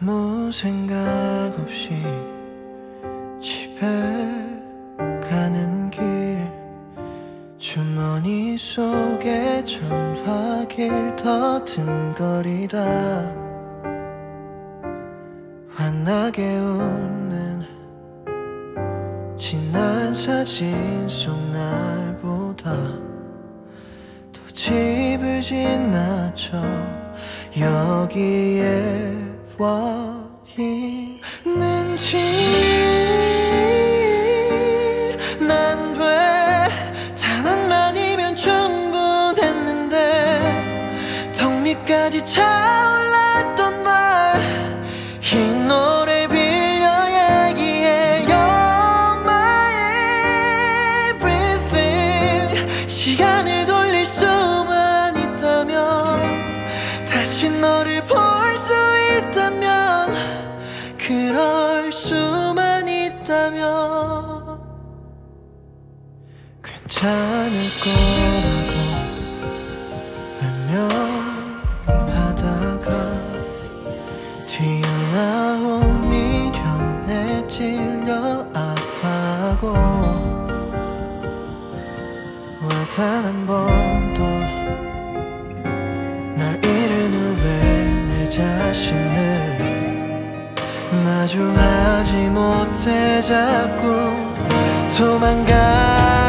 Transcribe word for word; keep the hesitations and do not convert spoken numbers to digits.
아무 생각 없이 집에 가는 길, 주머니 속에 전화길 더듬거리다 환하게 웃는 지난 사진 속 날보다 또 집을 지나쳐 여기에 와 있는지 난 왜 단 한마디면 충분했는데 턱 밑까지 차올랐던 말 이 노래 빌려 얘기해 You're my everything. 시간을 돌릴 수만 있다면, 다시 너를 볼 수 있다면, 그럴 수만 있다면 괜찮을 거라고 외면하다가 튀어나온 미련에 찔려 아파하고 왜 단 한 번도 날 잃은 후에 내 자신을 마주하지 못해 자꾸 도망가